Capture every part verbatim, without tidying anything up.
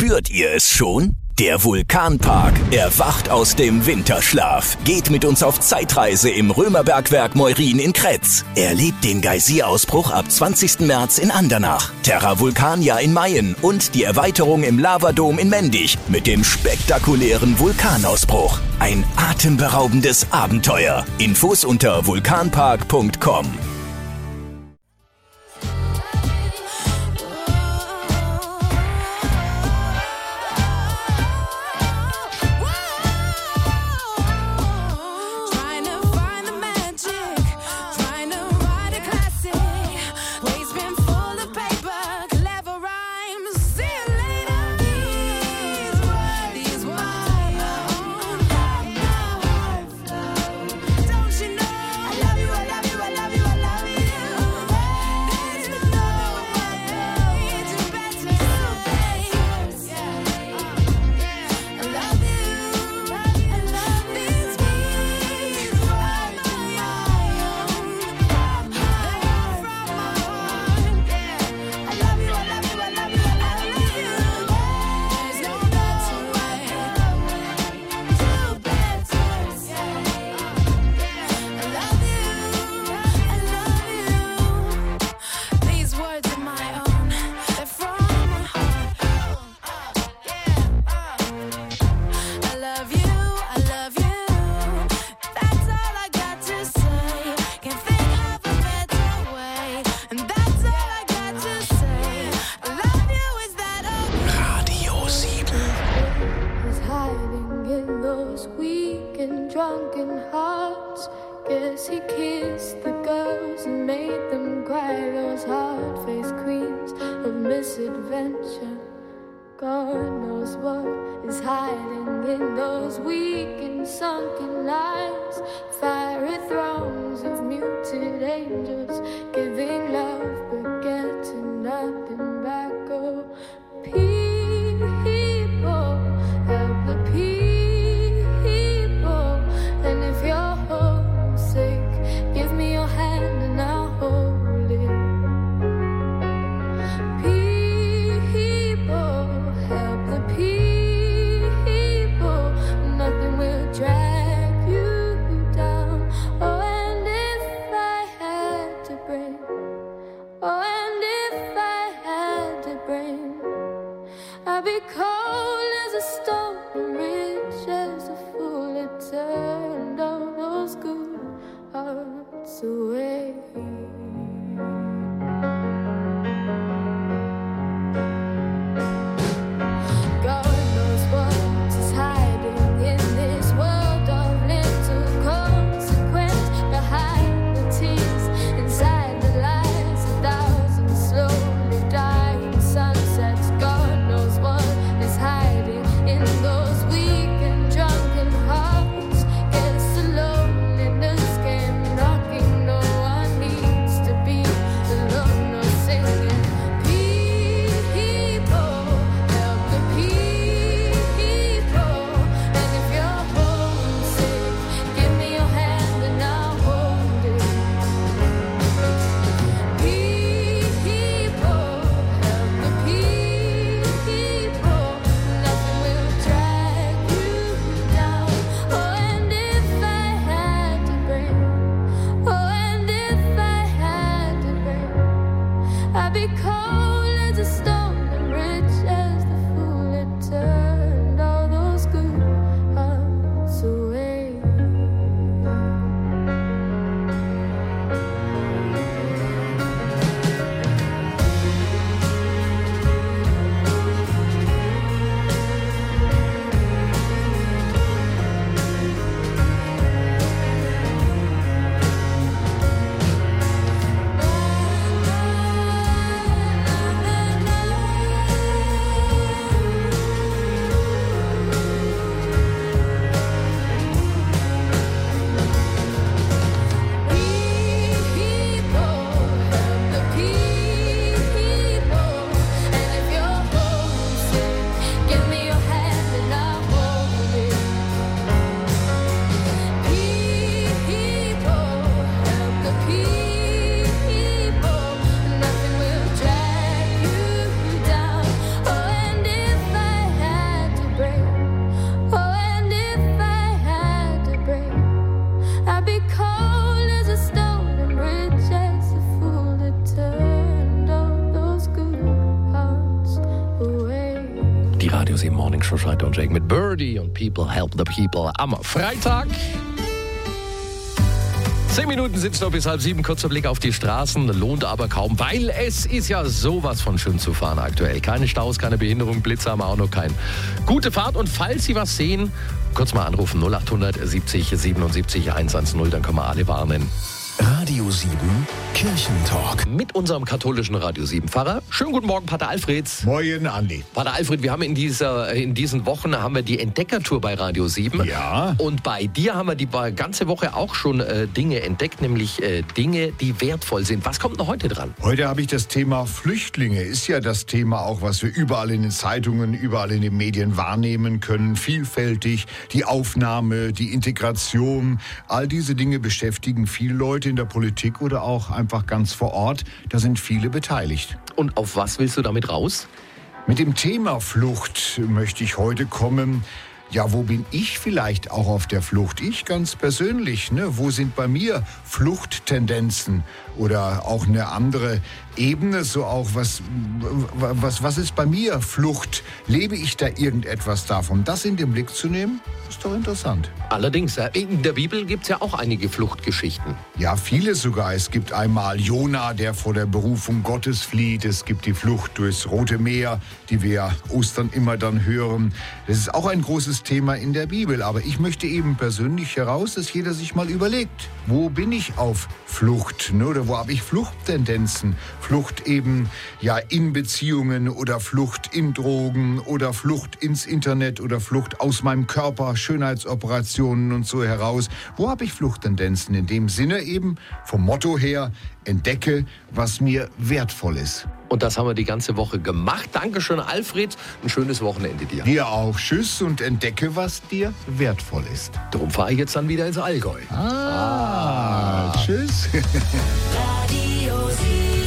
Spürt ihr es schon? Der Vulkanpark erwacht aus dem Winterschlaf. Geht mit uns auf Zeitreise im Römerbergwerk Meurin in Kretz. Erlebt den Geysirausbruch ab zwanzigsten März in Andernach, Terra Vulcania in Mayen und die Erweiterung im Lavadom in Mendig mit dem spektakulären Vulkanausbruch. Ein atemberaubendes Abenteuer. Infos unter vulkanpark punkt com. No one Radio sieben Morning Show, Scheiter und Jake mit Birdie und People Help the People am Freitag. Zehn Minuten sind es noch bis halb sieben. Kurzer Blick auf die Straßen, lohnt aber kaum, weil es ist ja sowas von schön zu fahren aktuell. Keine Staus, keine Behinderung, Blitze haben wir auch noch keinen. Gute Fahrt und falls Sie was sehen, kurz mal anrufen null acht siebzig siebenundsiebzig hundertzehn, dann können wir alle warnen. Radio sieben Kirchentalk. Mit unserem katholischen Radio sieben Pfarrer. Schönen guten Morgen, Pater Alfred. Moin, Andi. Pater Alfred, wir haben in, dieser, in diesen Wochen haben wir die Entdeckertour bei Radio sieben. Ja. Und bei dir haben wir die ganze Woche auch schon äh, Dinge entdeckt, nämlich äh, Dinge, die wertvoll sind. Was kommt noch heute dran? Heute habe ich das Thema Flüchtlinge. Ist ja das Thema auch, was wir überall in den Zeitungen, überall in den Medien wahrnehmen können. Vielfältig, die Aufnahme, die Integration. All diese Dinge beschäftigen viele Leute in der Politik oder auch einfach ganz vor Ort. Da sind viele beteiligt. Und auf was willst du damit raus? Mit dem Thema Flucht möchte ich heute kommen. Ja, wo bin ich vielleicht auch auf der Flucht? Ich ganz persönlich, ne? Wo sind bei mir Fluchttendenzen oder auch eine andere Ebene, so auch was, was, was ist bei mir Flucht? Lebe ich da irgendetwas davon? Das in den Blick zu nehmen, ist doch interessant. Allerdings, in der Bibel gibt es ja auch einige Fluchtgeschichten. Ja, viele sogar. Es gibt einmal Jona, der vor der Berufung Gottes flieht. Es gibt die Flucht durchs Rote Meer, die wir ja Ostern immer dann hören. Das ist auch ein großes Thema in der Bibel. Aber ich möchte eben persönlich heraus, dass jeder sich mal überlegt, wo bin ich auf Flucht? Ne? Oder wo habe ich Fluchttendenzen? Flucht eben ja in Beziehungen oder Flucht in Drogen oder Flucht ins Internet oder Flucht aus meinem Körper, Schönheitsoperationen und so heraus. Wo habe ich Fluchttendenzen? In dem Sinne eben vom Motto her, entdecke, was mir wertvoll ist. Und das haben wir die ganze Woche gemacht. Dankeschön, Alfred. Ein schönes Wochenende dir. Dir auch. Tschüss und entdecke, was dir wertvoll ist. Darum fahre ich jetzt dann wieder ins Allgäu. Ah, ah. Tschüss. Radio sieben.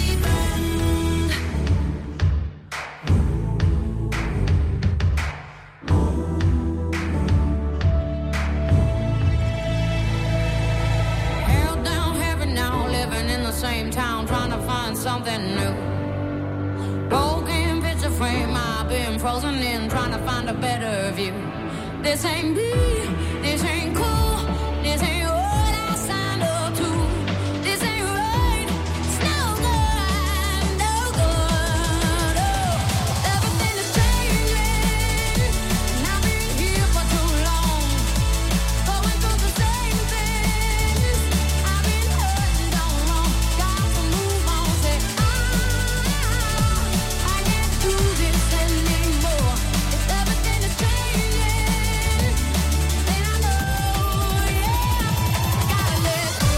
Held down heaven now, living in the same town, trying to find something new. Broken picture frame, I've been frozen in, trying to find a better view. This ain't me, this ain't cool, this ain't what I signed up to. This ain't right, it's no good, no good. Oh, everything is changing, and I've been here for too long, going through the same things. I've been hurting, don't know, got to move on. Say ah, I can't do this anymore. If everything is changing, then I know, yeah, gotta let go.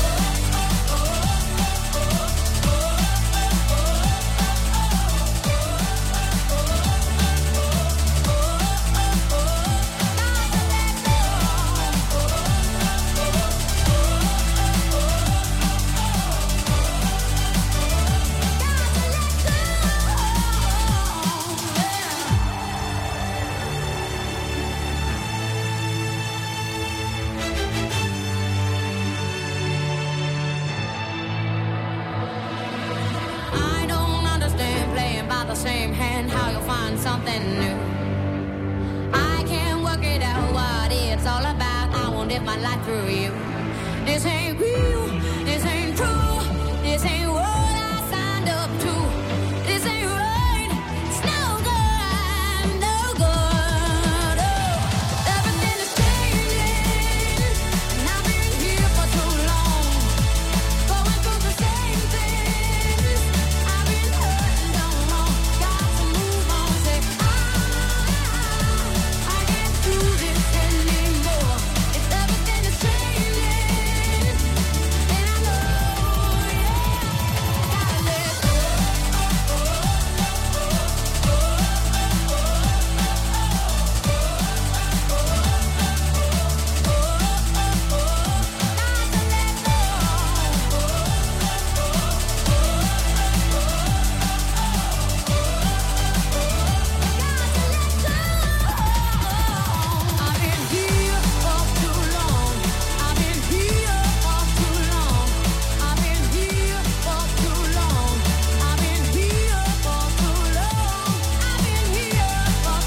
I don't understand playing by the same hand, how you'll find something new. I can't work it out what it's all about. I won't live my life through you. This ain't real,